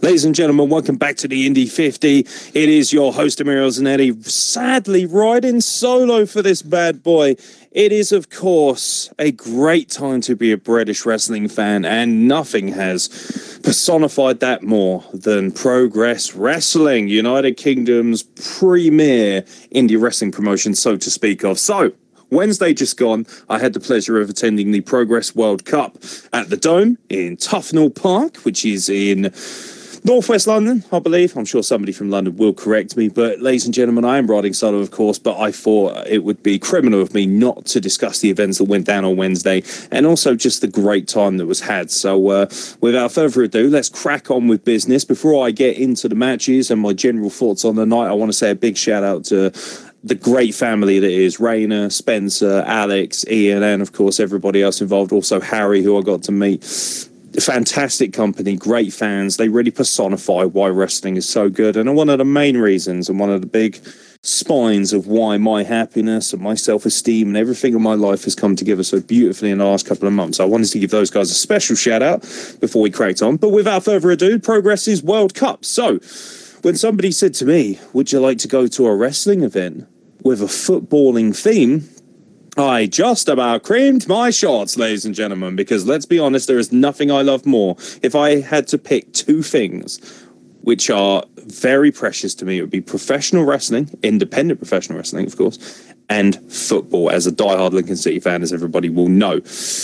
Ladies and gentlemen, welcome back to the Indy 50. It is your host, Emilio Zanetti, sadly riding solo for this bad boy. It is, of course, a great time to be a British wrestling fan, and nothing has personified that more than Progress Wrestling, United Kingdom's premier indie wrestling promotion, so to speak of. So, Wednesday just gone, I had the pleasure of attending the Progress World Cup at the Dome in Tufnell Park, which is in Northwest London, I believe. I'm sure somebody from London will correct me. But, ladies and gentlemen, I am riding solo, of course, but I thought it would be criminal of me not to discuss the events that went down on Wednesday and also just the great time that was had. So, without further ado, let's crack on with business. Before I get into the matches and my general thoughts on the night, I want to say a big shout out to the great family that is Rainer, Spencer, Alex, Ian, and, of course, everybody else involved. Also, Harry, who I got to meet. Fantastic company, great fans. They really personify why wrestling is so good. And one of the main reasons and one of the big spines of why my happiness and my self-esteem and everything in my life has come together so beautifully in the last couple of months. I wanted to give those guys a special shout out before we cracked on. But without further ado, Progress's World Cup. So when somebody said to me, would you like to go to a wrestling event with a footballing theme? I just about creamed my shorts, ladies and gentlemen, because let's be honest, there is nothing I love more. If I had to pick two things which are very precious to me, it would be professional wrestling, independent professional wrestling, of course, and football, as a diehard Lincoln City fan, as everybody will know.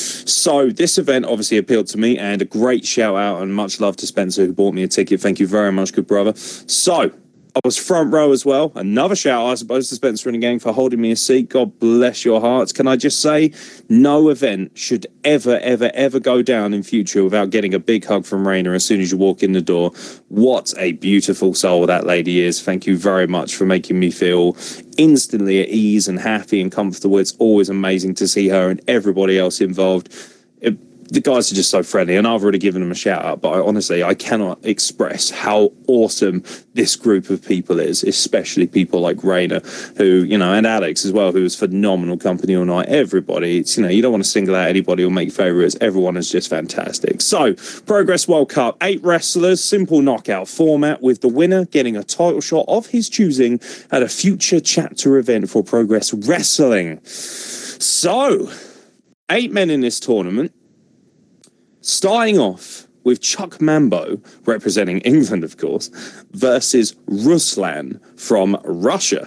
So this event obviously appealed to me, and a great shout out and much love to Spencer, who bought me a ticket. Thank you very much, good brother. So I was front row as well. Another shout out, I suppose, to Spencer and the gang for holding me a seat. God bless your hearts. Can I just say, no event should ever go down in future without getting a big hug from Raina as soon as you walk in the door. What a beautiful soul that lady is. Thank you very much for making me feel instantly at ease and happy and comfortable. It's always amazing to see her and everybody else involved. The guys are just so friendly, and I've already given them a shout out, but I cannot express how awesome this group of people is, especially people like Raina, who, and Alex as well, who was phenomenal company all night. Everybody, it's, you don't want to single out anybody or make favourites. Everyone is just fantastic. So, Progress World Cup, 8 wrestlers, simple knockout format, with the winner getting a title shot of his choosing at a future chapter event for Progress Wrestling. So, 8 men in this tournament. Starting off with Chuck Mambo, representing England, of course, versus Ruslan from Russia.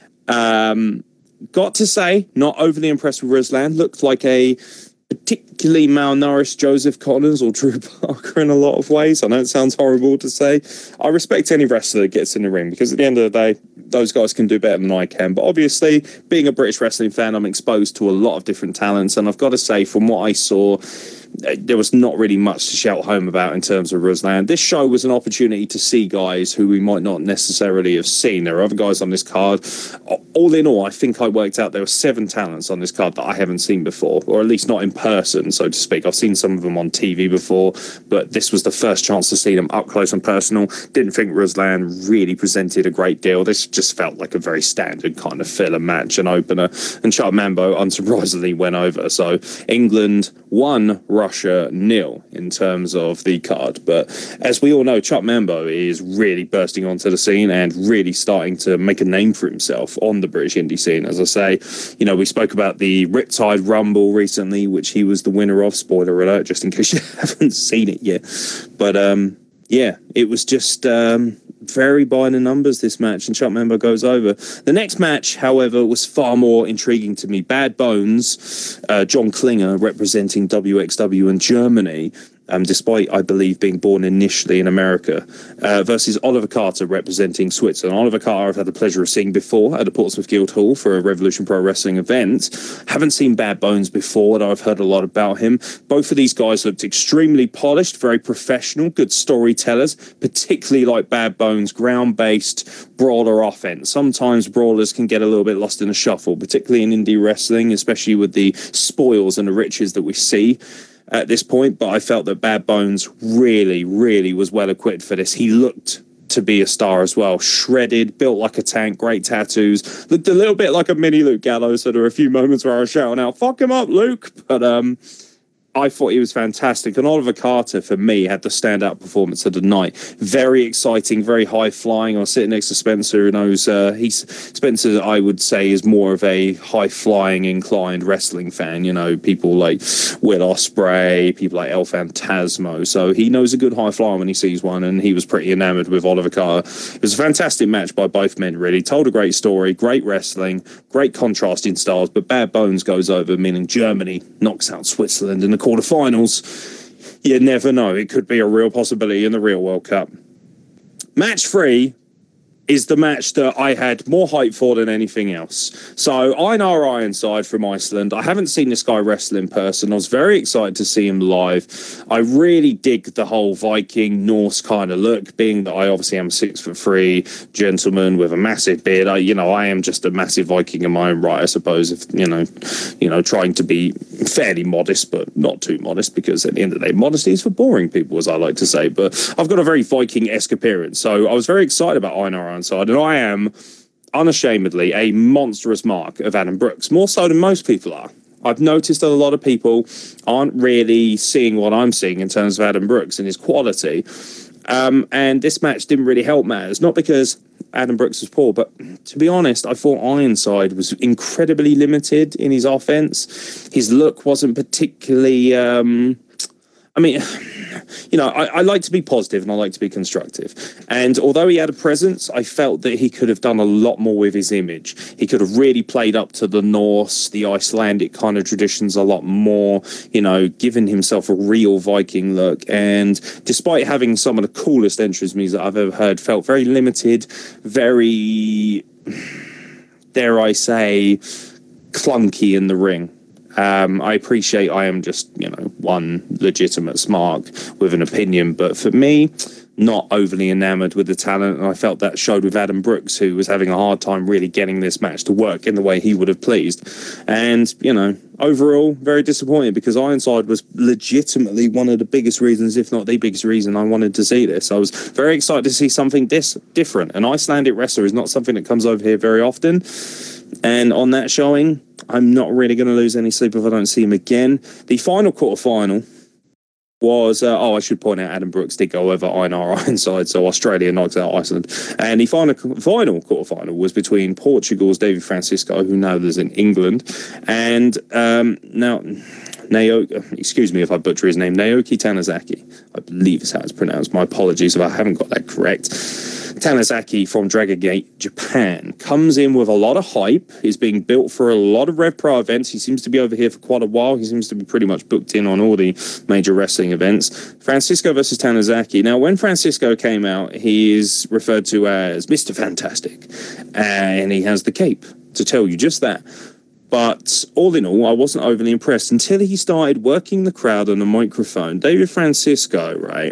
Got to say, not overly impressed with Ruslan. Looked like a particularly malnourished Joseph Connors or Drew Parker in a lot of ways. I know it sounds horrible to say. I respect any wrestler that gets in the ring, because at the end of the day, those guys can do better than I can. But obviously, being a British wrestling fan, I'm exposed to a lot of different talents. And I've got to say, from what I saw, there was not really much to shout home about in terms of Ruslan. This show was an opportunity to see guys who we might not necessarily have seen. There are other guys on this card. All in all, I think I worked out there were 7 talents on this card that I haven't seen before, or at least not in person, so to speak. I've seen some of them on TV before, but this was the first chance to see them up close and personal. Didn't think Ruslan really presented a great deal. This just felt like a very standard kind of filler match and opener, and Chuck Mambo unsurprisingly went over. So England 1, Russia 0 in terms of the card. But as we all know, Chuck Mambo is really bursting onto the scene and really starting to make a name for himself on the British indie scene. As I say, we spoke about the Riptide Rumble recently, which he was the winner of. Spoiler alert, just in case you haven't seen it yet. But it was just very by the numbers, this match, and Chuck Mambo goes over. The next match, however, was far more intriguing to me. Bad Bones, John Klinger, representing WXW in Germany, despite, I believe, being born initially in America, versus Oliver Carter, representing Switzerland. Oliver Carter I've had the pleasure of seeing before at the Portsmouth Guildhall for a Revolution Pro Wrestling event. Haven't seen Bad Bones before, though I've heard a lot about him. Both of these guys looked extremely polished, very professional, good storytellers, particularly like Bad Bones, ground-based brawler offense. Sometimes brawlers can get a little bit lost in the shuffle, particularly in indie wrestling, especially with the spoils and the riches that we see at this point. But I felt that Bad Bones really was well equipped for this. He looked to be a star as well. Shredded, built like a tank, great tattoos. Looked a little bit like a mini Luke Gallows, so there were a few moments where I was shouting out, "Fuck him up, Luke!" But I thought he was fantastic. And Oliver Carter, for me, had the standout performance of the night. Very exciting, very high flying. I was sitting next to Spencer, who knows Spencer, I would say, is more of a high flying inclined wrestling fan. You know, people like Will Ospreay, people like El Phantasmo. So he knows a good high flyer when he sees one, and he was pretty enamored with Oliver Carter. It was a fantastic match by both men, really. Told a great story, great wrestling, great contrasting styles, but Bad Bones goes over, meaning Germany knocks out Switzerland in the quarterfinals. You never know. It could be a real possibility in the real World Cup. Match 3 is the match that I had more hype for than anything else. So Einar Ironside from Iceland. I haven't seen this guy wrestle in person. I was very excited to see him live. I really dig the whole Viking Norse kind of look, being that I obviously am a 6'3" gentleman with a massive beard. I am just a massive Viking in my own right, I suppose, if trying to be fairly modest, but not too modest, because at the end of the day, modesty is for boring people, as I like to say. But I've got a very Viking-esque appearance. So I was very excited about Einar Ironside. And I am unashamedly a monstrous mark of Adam Brooks, more so than most people are. I've noticed that a lot of people aren't really seeing what I'm seeing in terms of Adam Brooks and his quality. And this match didn't really help matters, not because Adam Brooks was poor, but to be honest, I thought Ironside was incredibly limited in his offense. His look wasn't particularly... I like to be positive and I like to be constructive. And although he had a presence, I felt that he could have done a lot more with his image. He could have really played up to the Norse, the Icelandic kind of traditions a lot more, given himself a real Viking look. And despite having some of the coolest entrance music I've ever heard, felt very limited, very, dare I say, clunky in the ring. I appreciate I am just, one legitimate smart with an opinion, but for me, not overly enamored with the talent, and I felt that showed with Adam Brooks, who was having a hard time really getting this match to work in the way he would have pleased. And, overall, very disappointed, because Ironside was legitimately one of the biggest reasons, if not the biggest reason, I wanted to see this. I was very excited to see something different. An Icelandic wrestler is not something that comes over here very often. And on that showing, I'm not really going to lose any sleep if I don't see him again. The final quarterfinal was, I should point out, Adam Brooks did go over Einar Ironside, so Australia knocked out Iceland. And the final quarterfinal was between Portugal's David Francisco, who now lives in England, and excuse me if I butcher his name, Naoki Tanizaki, I believe is how it's pronounced. My apologies if I haven't got that correct. Tanizaki from Dragon Gate, Japan, comes in with a lot of hype. He's being built for a lot of Rev Pro events. He seems to be over here for quite a while. He seems to be pretty much booked in on all the major wrestling events. Francisco versus Tanizaki. Now, when Francisco came out, he is referred to as Mr. Fantastic, and he has the cape to tell you just that. But all in all, I wasn't overly impressed until he started working the crowd on a microphone. David Francisco, right,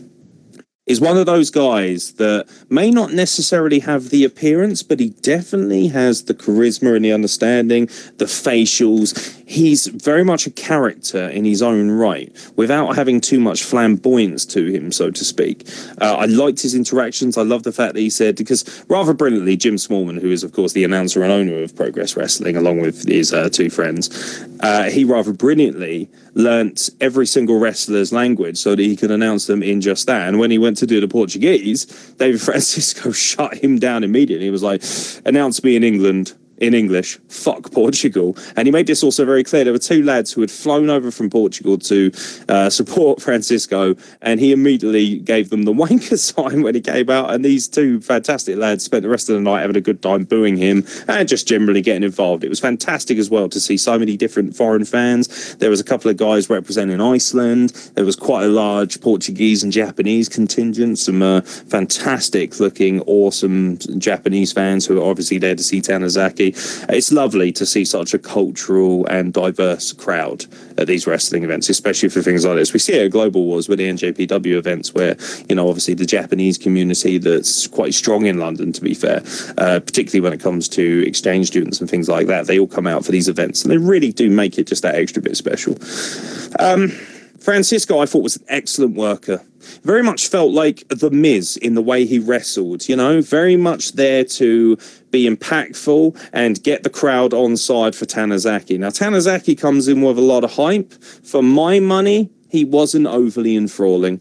is one of those guys that may not necessarily have the appearance, but he definitely has the charisma and the understanding, the facials. He's very much a character in his own right, without having too much flamboyance to him, so to speak. I liked his interactions. I love the fact that he said, because rather brilliantly, Jim Smallman, who is, of course, the announcer and owner of Progress Wrestling, along with his two friends, he rather brilliantly learnt every single wrestler's language so that he could announce them in just that. And when he went to do the Portuguese, David Francisco shut him down immediately. He was like, announce me in English, fuck Portugal. And he made this also very clear. There were two lads who had flown over from Portugal to support Francisco, and he immediately gave them the wanker sign when he came out. And these two fantastic lads spent the rest of the night having a good time booing him and just generally getting involved. It was fantastic as well to see so many different foreign fans. There was a couple of guys representing Iceland. There was quite a large Portuguese and Japanese contingent, some fantastic looking, awesome Japanese fans who are obviously there to see Tanizaki. It's lovely to see such a cultural and diverse crowd at these wrestling events, especially for things like this. We see it at Global Wars with the NJPW events where, obviously the Japanese community that's quite strong in London, to be fair, particularly when it comes to exchange students and things like that, they all come out for these events and they really do make it just that extra bit special. Francisco, I thought, was an excellent worker. very much felt like The Miz in the way he wrestled, you know, very much there to be impactful and get the crowd on side for Tanizaki. Now, Tanizaki comes in with a lot of hype. For my money, he wasn't overly enthralling.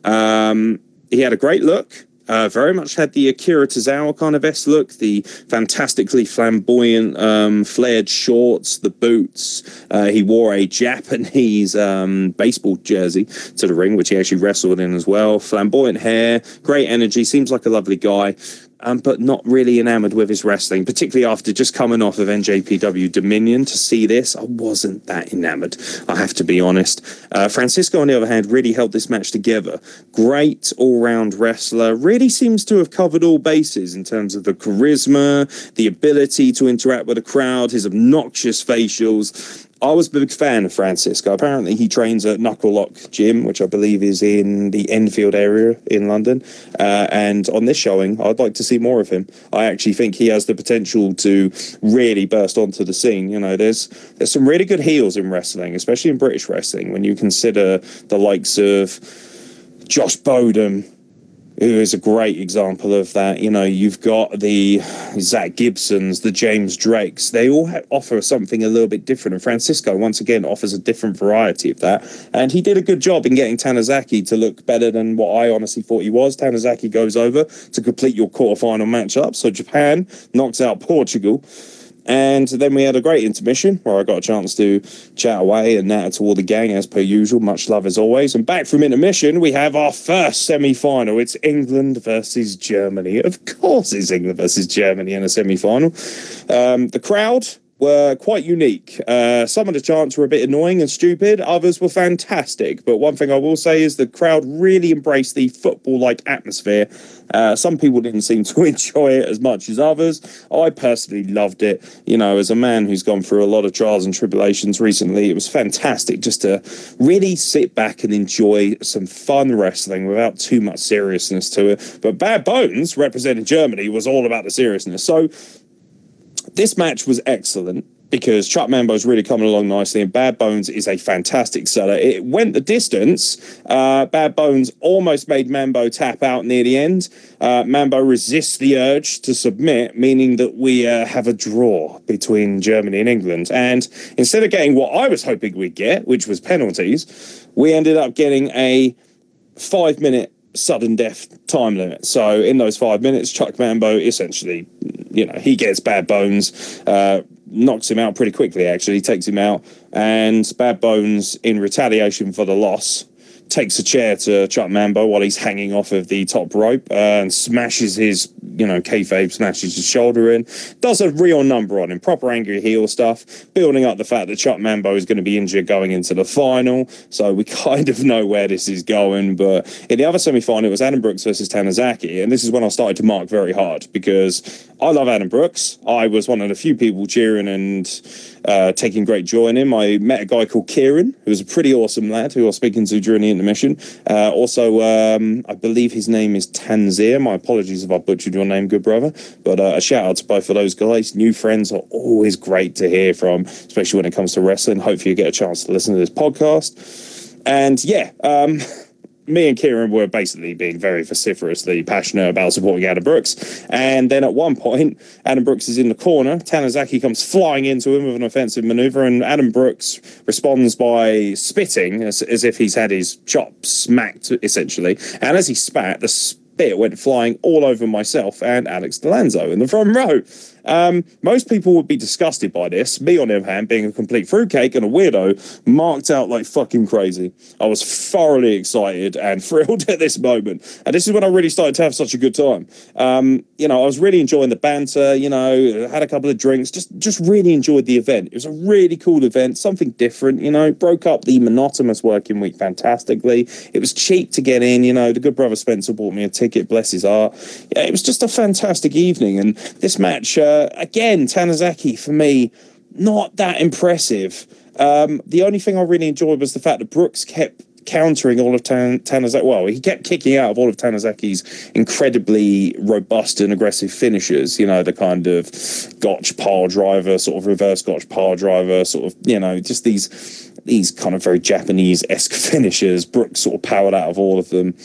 He had a great look. Very much had the Akira Tozawa kind of S look, the fantastically flamboyant flared shorts, the boots. He wore a Japanese baseball jersey to the ring, which he actually wrestled in as well. Flamboyant hair, great energy, seems like a lovely guy. But not really enamored with his wrestling, particularly after just coming off of NJPW Dominion. To see this, I wasn't that enamored, I have to be honest. Francisco, on the other hand, really held this match together. Great all-round wrestler, really seems to have covered all bases in terms of the charisma, the ability to interact with the crowd, his obnoxious facials. I was a big fan of Francisco. Apparently, he trains at Knuckle Lock Gym, which I believe is in the Enfield area in London. And on this showing, I'd like to see more of him. I actually think he has the potential to really burst onto the scene. You know, there's some really good heels in wrestling, especially in British wrestling, when you consider the likes of Josh Bowden, who is a great example of that. You know, you've got the Zach Gibsons, the James Drakes. They all offer something a little bit different. And Francisco, once again, offers a different variety of that. And he did a good job in getting Tanizaki to look better than what I honestly thought he was. Tanizaki goes over to complete your quarterfinal matchup. So Japan knocks out Portugal. And then we had a great intermission where I got a chance to chat away and natter to all the gang as per usual. Much love as always. And back from intermission, we have our first semi-final. It's England versus Germany. Of course it's England versus Germany in a semi-final. The crowd were quite unique. Some of the chants were a bit annoying and stupid. Others were fantastic. But one thing I will say is the crowd really embraced the football-like atmosphere. Some people didn't seem to enjoy it as much as others. I personally loved it. You know, as a man who's gone through a lot of trials and tribulations recently, it was fantastic just to really sit back and enjoy some fun wrestling without too much seriousness to it. But Bad Bones, representing Germany, was all about the seriousness. So this match was excellent because Chuck Mambo's really coming along nicely, and Bad Bones is a fantastic seller. It went the distance. Bad Bones almost made Mambo tap out near the end. Mambo resists the urge to submit, meaning that we have a draw between Germany and England. And instead of getting what I was hoping we'd get, which was penalties, we ended up getting a 5-minute sudden death time limit. So in those 5 minutes, Chuck Mambo essentially, you know, he gets Bad Bones, knocks him out pretty quickly, actually, takes him out, and Bad Bones, in retaliation for the loss, takes a chair to Chuck Mambo while he's hanging off of the top rope and smashes his, you know, kayfabe, smashes his shoulder in, does a real number on him, proper angry heel stuff, building up the fact that Chuck Mambo is going to be injured going into the final, so we kind of know where this is going. But in the other semi-final, it was Adam Brooks versus Tanizaki, and this is when I started to mark very hard, because I love Adam Brooks. I was one of the few people cheering and taking great joy in him. I met a guy called Kieran, who was a pretty awesome lad, who I was speaking to during the intermission. Also, I believe his name is Tanzir. My apologies if I butchered your name, good brother. But a shout out to both of those guys. New friends are always great to hear from, especially when it comes to wrestling. Hopefully you get a chance to listen to this podcast. And yeah, me and Kieran were basically being very vociferously passionate about supporting Adam Brooks. And then at one point, Adam Brooks is in the corner. Tanizaki comes flying into him with an offensive maneuver, and Adam Brooks responds by spitting as if he's had his chop smacked, essentially. And as he spat, the spit went flying all over myself and Alex Delanzo in the front row. Most people would be disgusted by this. Me, on the other hand, being a complete fruitcake and a weirdo, marked out like fucking crazy. I was thoroughly excited and thrilled at this moment. And this is when I really started to have such a good time. You know, I was really enjoying the banter, you know, had a couple of drinks, just really enjoyed the event. It was a really cool event, something different, you know, broke up the monotonous working week fantastically. It was cheap to get in, you know, the good brother Spencer bought me a ticket, bless his heart. Yeah, it was just a fantastic evening. And this match, again, Tanizaki, for me, not that impressive. The only thing I really enjoyed was the fact that Brooks kept countering all of Tanizaki. Well, he kept kicking out of all of Tanizaki's incredibly robust and aggressive finishers. You know, the kind of gotch pile driver, sort of reverse gotch pile driver, sort of, you know, just these kind of very Japanese-esque finishers. Brooks sort of powered out of all of them.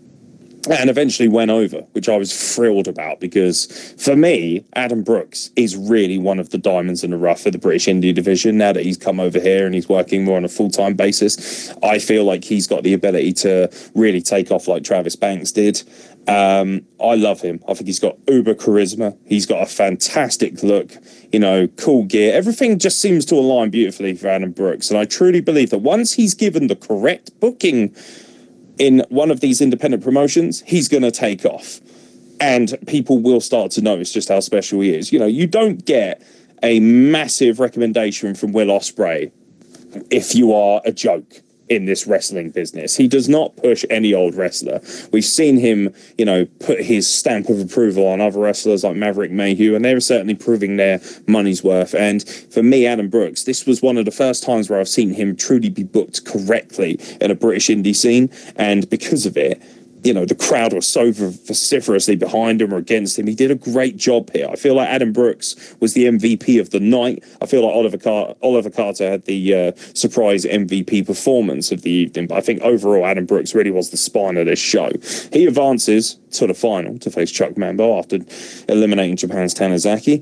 And eventually went over, which I was thrilled about, because for me, Adam Brooks is really one of the diamonds in the rough of the British Indy division. Now that he's come over here and he's working more on a full-time basis, I feel like he's got the ability to really take off like Travis Banks did. I love him. I think he's got uber charisma. He's got a fantastic look, you know, cool gear. Everything just seems to align beautifully for Adam Brooks. And I truly believe that once he's given the correct booking in one of these independent promotions, he's going to take off. And people will start to notice just how special he is. You know, you don't get a massive recommendation from Will Ospreay if you are a joke in this wrestling business. He does not push any old wrestler. We've seen him, you know, put his stamp of approval on other wrestlers like Maverick Mayhew, and they're certainly proving their money's worth. And for me, Adam Brooks, this was one of the first times where I've seen him truly be booked correctly in a British indie scene. And because of it, you know, the crowd was so vociferously behind him or against him. He did a great job here. I feel like Adam Brooks was the MVP of the night. I feel like Oliver Carter had the surprise MVP performance of the evening. But I think overall, Adam Brooks really was the spine of this show. He advances to the final to face Chuck Mambo after eliminating Japan's Tanizaki.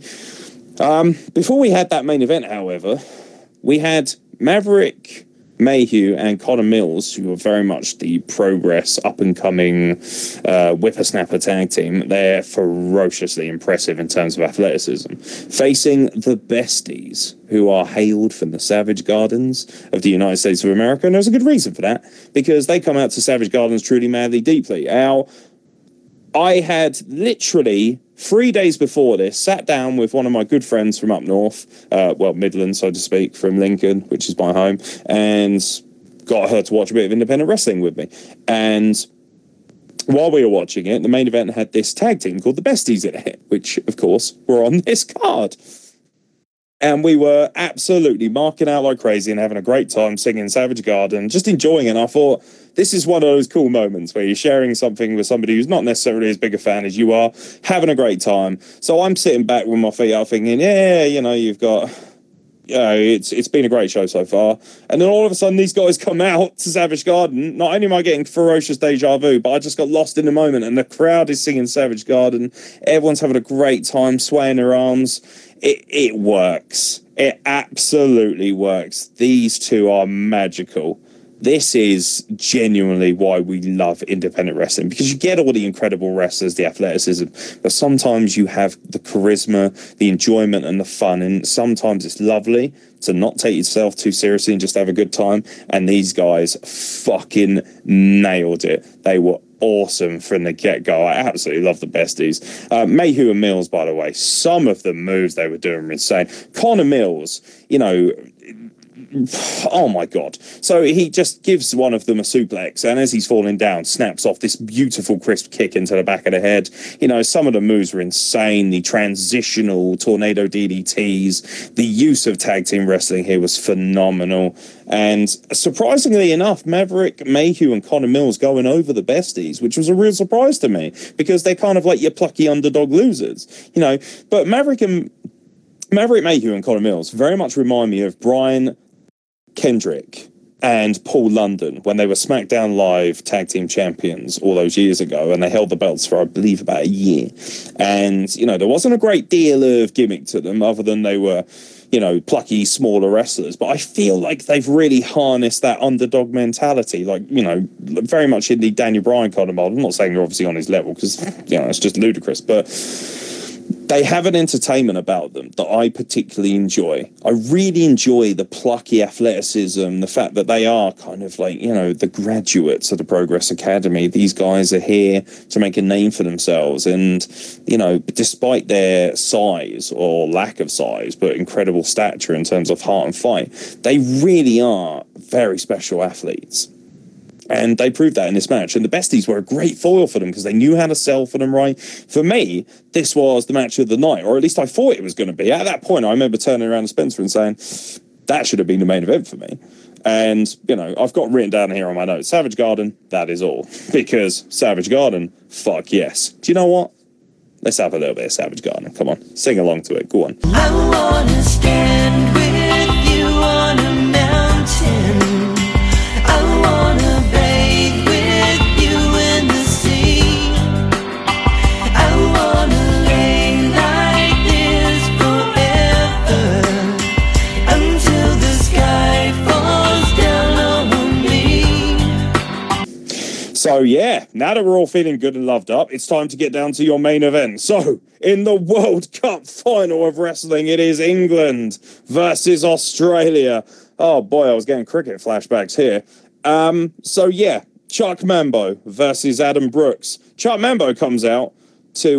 Before we had that main event, however, we had Maverick Mayhew and Connor Mills, who are very much the Progress up-and-coming whippersnapper tag team. They're ferociously impressive in terms of athleticism, facing the Besties, who are hailed from the Savage Gardens of the United States of America. And there's a good reason for that, because they come out to Savage Gardens truly, madly, deeply. Now, I had literally 3 days before this sat down with one of my good friends from up north, Midland, so to speak, from Lincoln, which is my home, and got her to watch a bit of independent wrestling with me. And while we were watching it, the main event had this tag team called the Besties in it, which, of course, were on this card. And we were absolutely marking out like crazy and having a great time singing Savage Garden, just enjoying it. And I thought, this is one of those cool moments where you're sharing something with somebody who's not necessarily as big a fan as you are, having a great time. So I'm sitting back with my feet up thinking, yeah, you know, you've got... Yeah, it's been a great show so far. And then all of a sudden, these guys come out to Savage Garden. Not only am I getting ferocious deja vu, but I just got lost in the moment. And the crowd is singing Savage Garden. Everyone's having a great time, swaying their arms. It works. It absolutely works. These two are magical. This is genuinely why we love independent wrestling, because you get all the incredible wrestlers, the athleticism, but sometimes you have the charisma, the enjoyment, and the fun. And sometimes it's lovely to not take yourself too seriously and just have a good time. And these guys fucking nailed it. They were awesome from the get-go. I absolutely love the Besties. Mayhew and Mills, by the way, some of the moves they were doing were insane. Connor Mills, you know, oh my god. So he just gives one of them a suplex, and as he's falling down, snaps off this beautiful crisp kick into the back of the head. You know, some of the moves were insane. The transitional tornado DDTs, the use of tag team wrestling here was phenomenal. And surprisingly enough, Maverick Mayhew and Connor Mills going over the Besties, which was a real surprise to me, because they're kind of like your plucky underdog losers, you know. But Maverick Mayhew and Connor Mills very much remind me of Brian Kendrick and Paul London when they were SmackDown Live tag team champions all those years ago, and they held the belts for, I believe, about a year. And, you know, there wasn't a great deal of gimmick to them other than they were, you know, plucky, smaller wrestlers. But I feel like they've really harnessed that underdog mentality, like, you know, very much in the Daniel Bryan kind of mold. I'm not saying they're obviously on his level, because, you know, it's just ludicrous, but they have an entertainment about them that I particularly enjoy. I really enjoy the plucky athleticism, the fact that they are kind of like, you know, the graduates of the Progress Academy. These guys are here to make a name for themselves. And, you know, despite their size or lack of size, but incredible stature in terms of heart and fight, they really are very special athletes. And they proved that in this match. And the Besties were a great foil for them because they knew how to sell for them right. For me, this was the match of the night, or at least I thought it was going to be. At that point, I remember turning around to Spencer and saying, that should have been the main event for me. And, you know, I've got written down here on my notes, Savage Garden, that is all. Because Savage Garden, fuck yes. Do you know what? Let's have a little bit of Savage Garden. Come on, sing along to it. Go on. I wanna stand with you on a mountain. I wanna bathe with you in the sea. I wanna lay like this forever until the sky falls down on me. So yeah, now that we're all feeling good and loved up, it's time to get down to your main event. So, in the World Cup final of wrestling, it is England versus Australia. Oh boy, I was getting cricket flashbacks here. So yeah, Chuck Mambo versus Adam Brooks. Chuck Mambo comes out to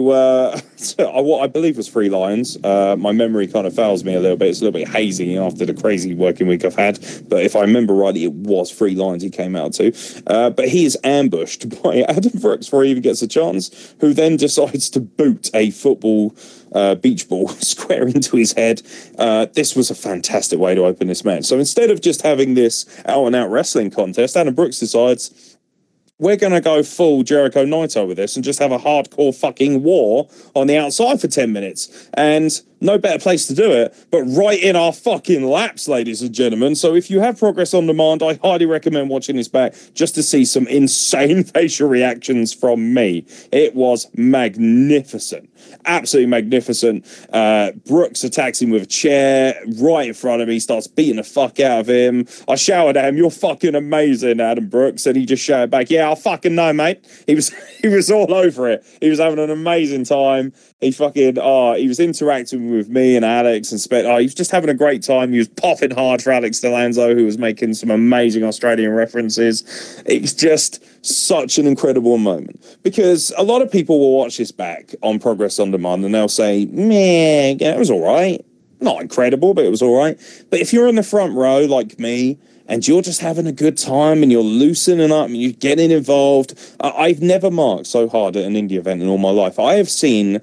what I believe was Three Lions. My memory kind of fails me a little bit. It's a little bit hazy after the crazy working week I've had. But if I remember rightly, it was Three Lions he came out to. But he is ambushed by Adam Brooks before he even gets a chance, who then decides to boot a football beach ball square into his head. This was a fantastic way to open this match. So instead of just having this out-and-out wrestling contest, Adam Brooks decides, we're going to go full Jericho Naito with this and just have a hardcore fucking war on the outside for 10 minutes. And no better place to do it, but right in our fucking laps, ladies and gentlemen. So if you have Progress on Demand, I highly recommend watching this back just to see some insane facial reactions from me. It was magnificent. Absolutely magnificent. Brooks attacks him with a chair right in front of me, starts beating the fuck out of him. I shouted at him, "You're fucking amazing, Adam Brooks," and he just shouted back, "Yeah, I fucking know, mate." He was all over it. He was having an amazing time. He was interacting with me and Alex and he was just having a great time. He was popping hard for Alex Delanzo, who was making some amazing Australian references. It's just such an incredible moment, because a lot of people will watch this back on Progress on Demand and they'll say, "Man, yeah, it was all right. Not incredible, but it was all right." But if you're in the front row like me, and you're just having a good time and you're loosening up and you're getting involved, I've never marked so hard at an indie event in all my life. I have seen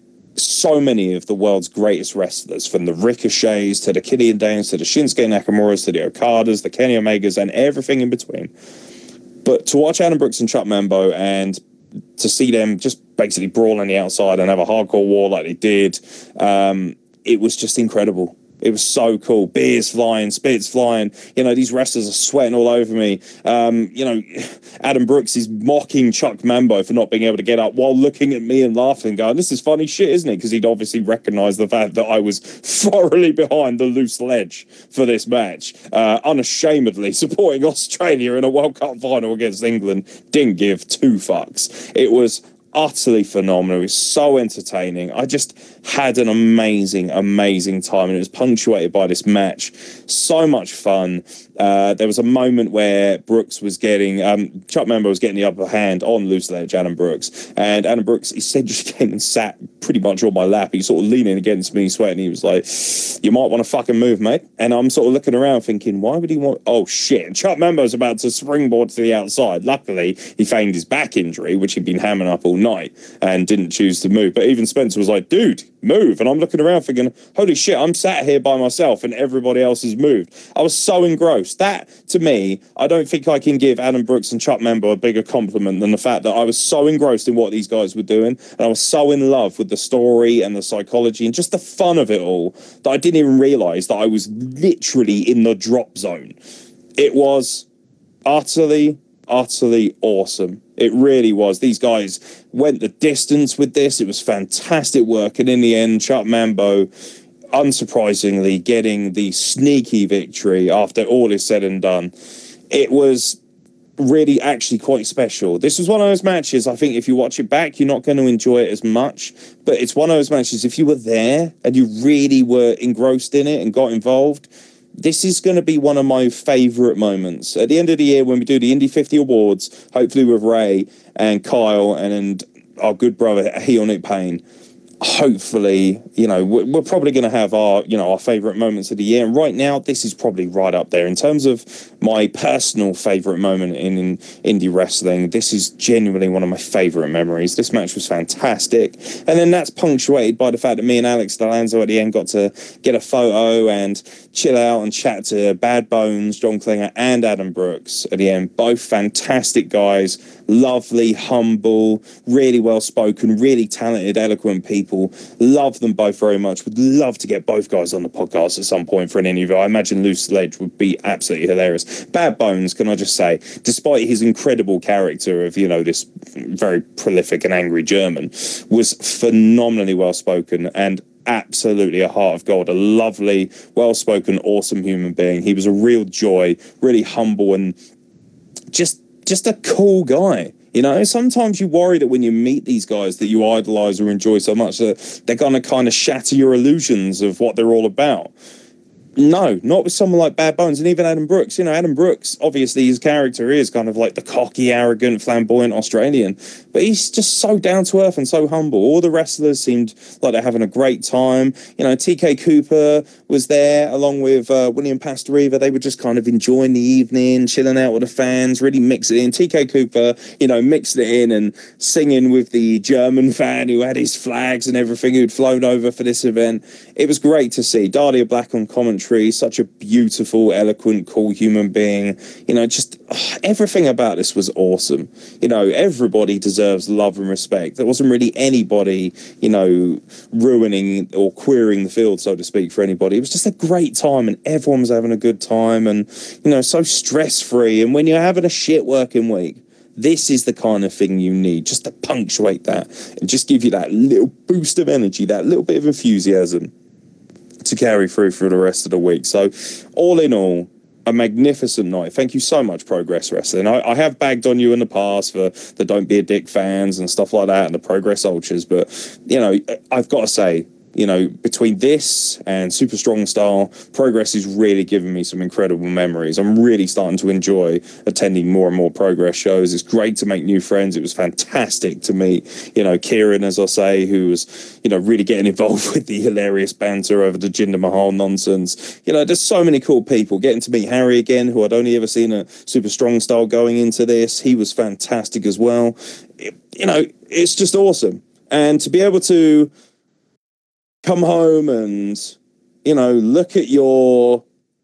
so many of the world's greatest wrestlers, from the Ricochets to the Killian Danes to the Shinsuke Nakamura's to the Okadas, the Kenny Omegas, and everything in between. But to watch Adam Brooks and Chuck Mambo and to see them just basically brawl on the outside and have a hardcore war like they did, it was just incredible. It was so cool. Beers flying, spits flying. You know, these wrestlers are sweating all over me. You know, Adam Brooks is mocking Chuck Mambo for not being able to get up while looking at me and laughing, going, "This is funny shit, isn't it?" Because he'd obviously recognised the fact that I was thoroughly behind the loose ledge for this match. Unashamedly supporting Australia in a World Cup final against England. Didn't give two fucks. It was utterly phenomenal. It was so entertaining. I just had an amazing time, and it was punctuated by this match. So much fun. There was a moment where Brooks was getting Chuck Mambo was getting the upper hand on loose ledge Adam Brooks, and Adam Brooks essentially came and sat pretty much on my lap. He sort of leaning against me, sweating. He was like, "You might want to fucking move, mate." And I'm sort of looking around thinking, why would he want... Oh shit. And Chuck Mambo's about to springboard to the outside. Luckily he feigned his back injury, which he'd been hammering up all night, and didn't choose to move. But even Spencer was like, "Dude, move." And I'm looking around thinking, holy shit, I'm sat here by myself and everybody else has moved. I was so engrossed. That, to me, I don't think I can give Adam Brooks and Chuck Mambo a bigger compliment than the fact that I was so engrossed in what these guys were doing, and I was so in love with the story and the psychology and just the fun of it all, that I didn't even realise that I was literally in the drop zone. It was utterly awesome. It really was. These guys went the distance with this. It was fantastic work. And in the end, Chuck Mambo, unsurprisingly, getting the sneaky victory after all is said and done. It was really actually quite special. This was one of those matches, I think if you watch it back, you're not going to enjoy it as much. But it's one of those matches, if you were there and you really were engrossed in it and got involved, this is going to be one of my favourite moments. At the end of the year, when we do the Indy 50 Awards, hopefully with Ray and Kyle and our good brother, Heel Nick Payne, hopefully, you know, we're probably going to have our favourite moments of the year. And right now, this is probably right up there. In terms of my personal favourite moment in indie wrestling, this is genuinely one of my favourite memories. This match was fantastic. And then that's punctuated by the fact that me and Alex Delanzo at the end got to get a photo, and chill out and chat to Bad Bones, John Klinger, and Adam Brooks at the end. Both fantastic guys, lovely, humble, really well-spoken, really talented, eloquent people. Love them both very much. Would love to get both guys on the podcast at some point for an interview. I imagine Loose Ledge would be absolutely hilarious. Bad Bones, can I just say, despite his incredible character of, this very prolific and angry German, was phenomenally well-spoken and absolutely a heart of gold, a lovely, well-spoken, awesome human being. He was a real joy, really humble, and just a cool guy. Sometimes you worry that when you meet these guys that you idolize or enjoy so much that they're going to kind of shatter your illusions of what they're all about. No, not with someone like Bad Bones and even Adam Brooks. Adam Brooks, obviously his character is kind of like the cocky, arrogant, flamboyant Australian, but he's just so down to earth and so humble. All the wrestlers seemed like they're having a great time. TK Cooper was there along with William Pastoriva. They were just kind of enjoying the evening, chilling out with the fans, really mix it in. TK Cooper, mixed it in and singing with the German fan who had his flags and everything who'd flown over for this event. It was great to see. Dahlia Black on commentary, such a beautiful, eloquent, cool human being. Everything about this was awesome. Everybody deserves love and respect. There wasn't really anybody, ruining or queering the field, so to speak, for anybody. It was just a great time and everyone was having a good time and, so stress-free. And when you're having a shit working week, this is the kind of thing you need just to punctuate that and just give you that little boost of energy, that little bit of enthusiasm to carry through for the rest of the week. So all in all, a magnificent night. Thank you so much, Progress Wrestling. I have bagged on you in the past for the Don't Be a Dick fans and stuff like that and the Progress Ultras, but I've got to say, between this and Super Strong Style, Progress is really giving me some incredible memories. I'm really starting to enjoy attending more and more Progress shows. It's great to make new friends. It was fantastic to meet, Kieran, as I say, who was, really getting involved with the hilarious banter over the Jinder Mahal nonsense. There's so many cool people. Getting to meet Harry again, who I'd only ever seen at Super Strong Style going into this. He was fantastic as well. It's just awesome. And to be able to come home and, look at your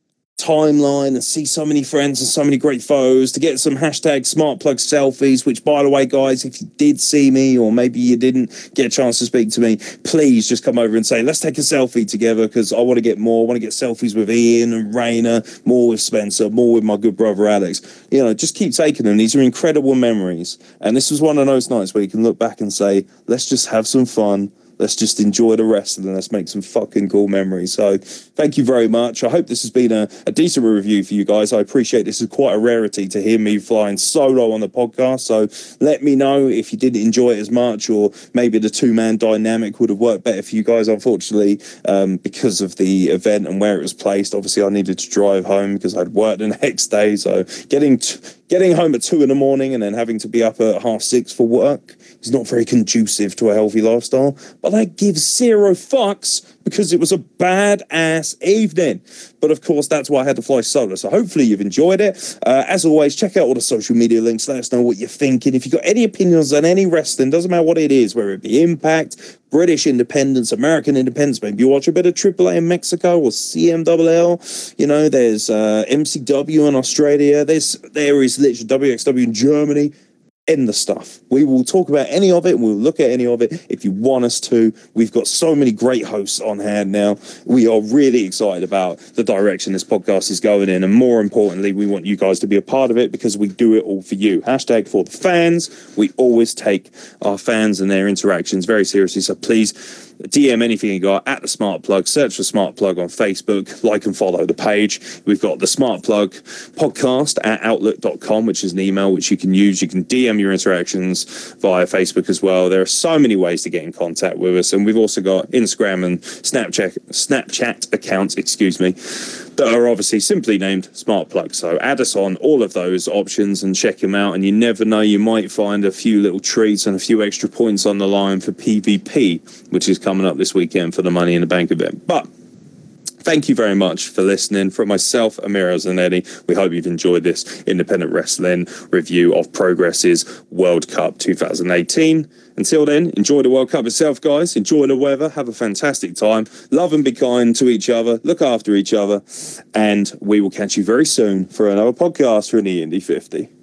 timeline and see so many friends and so many great photos, to get some hashtag SmartPlug selfies, which, by the way, guys, if you did see me or maybe you didn't get a chance to speak to me, please just come over and say, let's take a selfie together, because I want to get more. I want to get selfies with Ian and Raina, more with Spencer, more with my good brother Alex. Just keep taking them. These are incredible memories. And this was one of those nights where you can look back and say, let's just have some fun. Let's just enjoy the rest and let's make some fucking cool memories. So thank you very much. I hope this has been a decent review for you guys. I appreciate this is quite a rarity to hear me flying solo on the podcast. So let me know if you didn't enjoy it as much, or maybe the two-man dynamic would have worked better for you guys. Unfortunately, because of the event and where it was placed, obviously I needed to drive home because I'd worked the next day. So getting home at 2 a.m. and then having to be up at 6:30 for work is not very conducive to a healthy lifestyle. But I give zero fucks because it was a badass evening. But of course, that's why I had to fly solo. So hopefully you've enjoyed it. As always, check out all the social media links. Let us know what you're thinking. If you've got any opinions on any wrestling, doesn't matter what it is, whether it be Impact, British independence, American independence, maybe you watch a bit of AAA in Mexico or CMLL. There's MCW in Australia. There is literally WXW in Germany. In the stuff. We will talk about any of it. We'll look at any of it if you want us to. We've got so many great hosts on hand now. We are really excited about the direction this podcast is going in. And more importantly, we want you guys to be a part of it because we do it all for you. Hashtag for the fans. We always take our fans and their interactions very seriously. So please DM anything you got at the Smart Plug. Search for Smart Plug on Facebook. Like and follow the page. We've got the Smart Plug podcast at outlook.com, which is an email which you can use. You can DM your interactions via Facebook as well. There are so many ways to get in contact with us. And we've also got Instagram and Snapchat accounts, that are obviously simply named Smart Plug. So add us on all of those options and check them out. And you never know, you might find a few little treats and a few extra points on the line for PvP, which is coming up this weekend for the Money in the Bank event. But Thank you very much for listening. From myself, Amir Zanetti, we hope you've enjoyed this independent wrestling review of Progress's World Cup 2018. Until then, enjoy the World Cup itself, guys. Enjoy the weather. Have a fantastic time. Love and be kind to each other. Look after each other. And we will catch you very soon for another podcast from the Indy 50.